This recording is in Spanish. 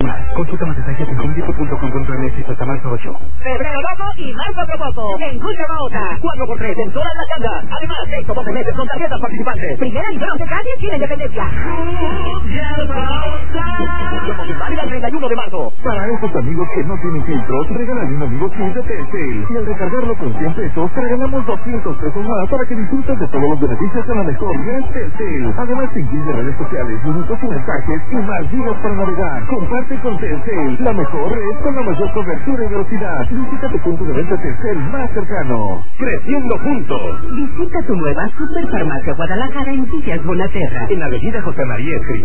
más. Consulta más detalles en homedepot.com.mx hasta marzo 8. Febrero loco y marzo promoco. En Julio Mahota. 4x3 en todas las tiendas. Además, 6 o 12 meses con tarjetas participantes. Primera y bronce calle sin independencia. Promoción válida el 31 de marzo. Para esos amigos que no tienen filtros, regalan un amigo kit de Telcel. Y al recargarlo con 100 pesos, te regalamos 200 pesos más para que disfrutes de todos los beneficios de la mejor red Telcel. Además, te incluye redes sociales, minutos y mensajes y más gigas para navegar. Comparte con Telcel, la mejor red con la mayor cobertura y velocidad. Visita tu punto de venta Telcel más cercano. Creciendo juntos. Visita tu nueva Superfarmacia Guadalajara en Villas Bonaterra. En la avenida José María Escrivá.